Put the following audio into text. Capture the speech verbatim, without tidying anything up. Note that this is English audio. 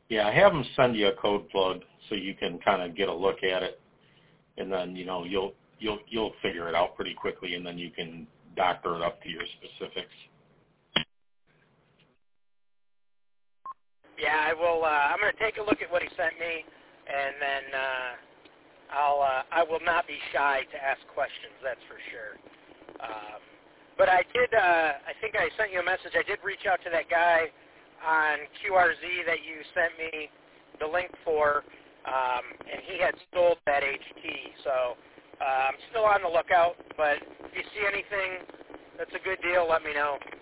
Yeah, have them send you a code plug so you can kind of get a look at it, and then you know you'll you'll you'll figure it out pretty quickly, and then you can doctor it up to your specifics. Yeah, I will. Uh, I'm going to take a look at what he sent me, and then uh, I'll. Uh, I will not be shy to ask questions. That's for sure. Um, but I did. Uh, I think I sent you a message. I did reach out to that guy on Q R Z that you sent me the link for, um, and he had sold that H T. So uh, I'm still on the lookout. But if you see anything that's a good deal, let me know.